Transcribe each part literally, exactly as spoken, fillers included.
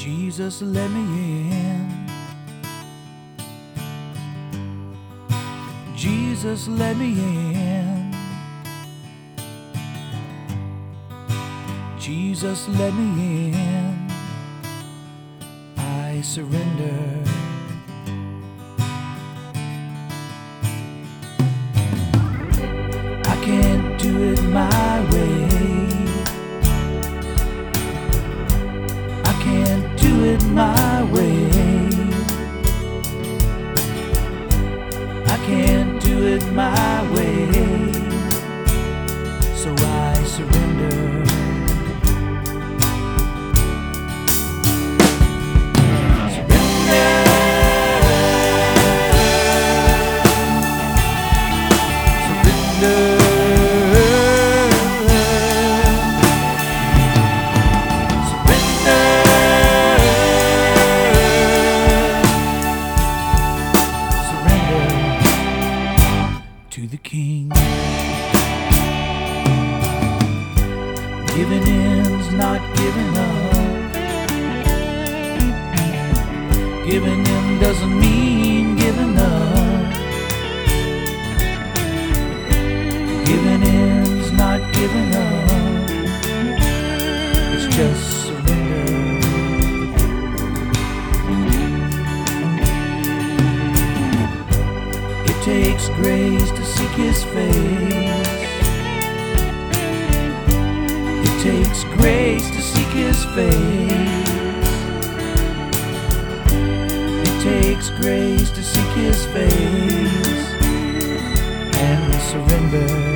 Jesus, let me in. Jesus, let me in. Jesus, let me in. I surrender. I can't do it my way. I can't do it my way. I can't do it my way. So I surrender. To the King. Giving in's not giving up. Giving in doesn't mean giving up. Giving in's not giving up. It's just surrender. It takes grace to seek His face. It takes grace to seek His face. It takes grace to seek His face and surrender.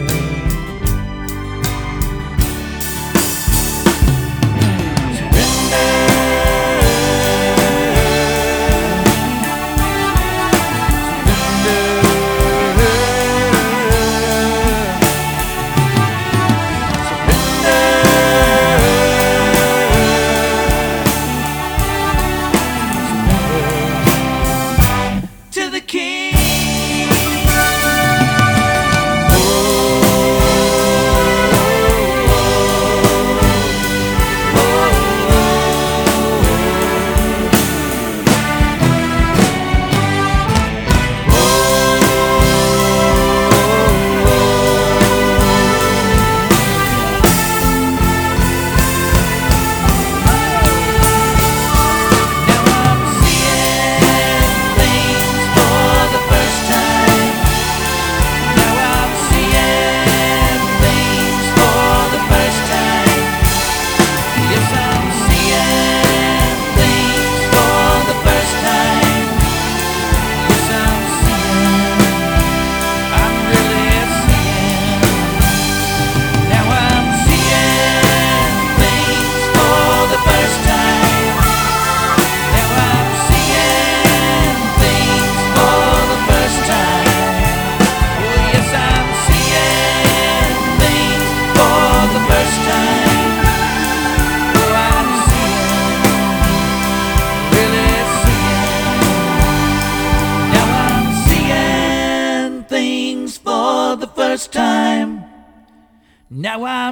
First time. Now I'm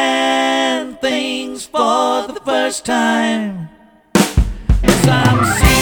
seeing things for the first time. Yes, I'm seeing